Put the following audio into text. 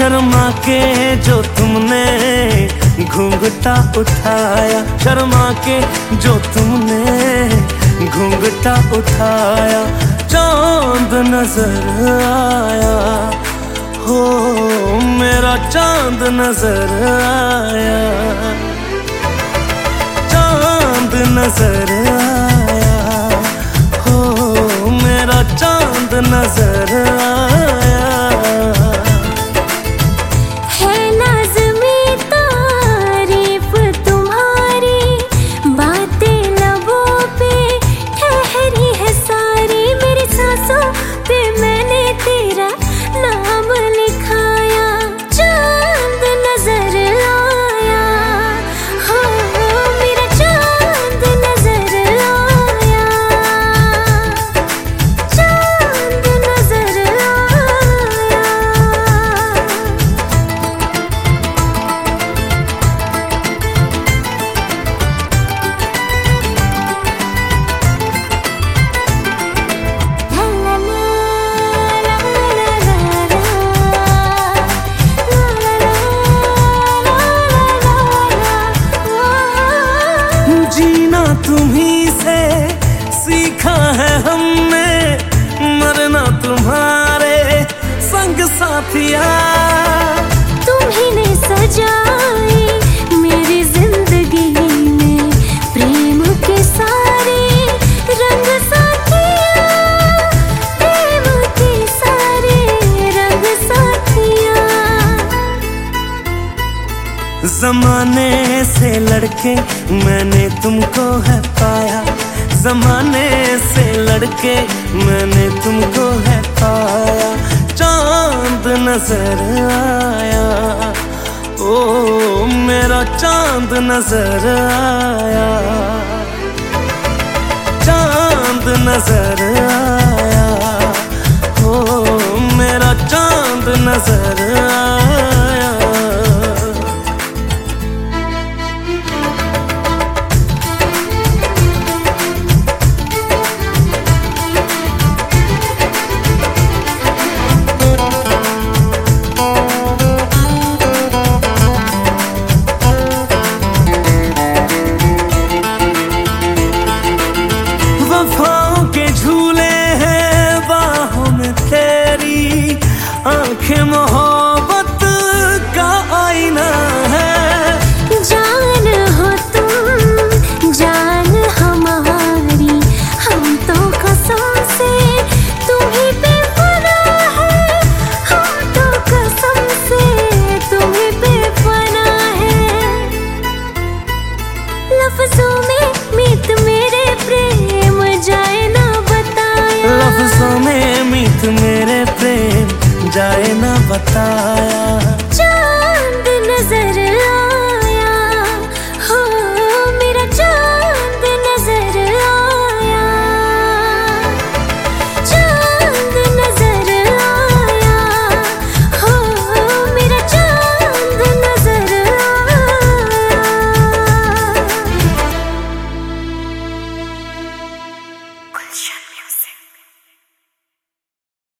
शर्मा के जो तुमने घूंघटा उठाया, शर्मा के जो तुमने घूंघटा उठाया, चांद नजर आया, हो मेरा चांद नजर आया, चांद नजर आया, हो मेरा चांद नजर आया। जीना तुम्ही से सीखा है हमने, मरना तुम्हारे संग साथिया। तुम्ही ने सजाई मेरी जिंदगी में प्रेम के सारे रंग साथिया, प्रेम के सारे रंग साथिया। जमाने से लड़के मैंने तुमको है पाया, जमाने से लड़के मैंने तुमको है पाया, चांद नजर आया, ओ मेरा चांद नजर आया, चांद नजर आया, ओ मेरा चांद नजर आया। आँखें मोहब्बत का आईना है, जान हो तुम जान हमारी, हम तो कसम से तुम्हीं पे बना है, हम तो कसम से तुम्हीं पे बना है। लफ्जों में मीत मेरे प्रेम जाए ना बताया, लफ्जों में मीत मेरे प्रेम जाए ना बताया।